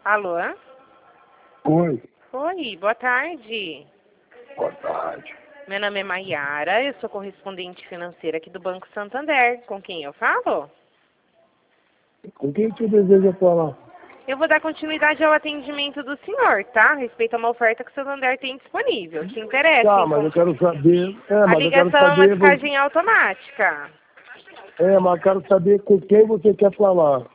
Alô? Oi, Oi, boa tarde. boa tarde. Meu nome é Maiara, eu sou correspondente financeira aqui do Banco Santander. Com quem eu falo? Com quem você deseja falar? Eu vou dar continuidade ao atendimento do senhor, tá? A respeito a uma oferta que o Santander tem disponível. Te interessa? Tá, mas eu quero saber... A ligação é uma descagem automática. Mas eu quero saber com quem você quer falar.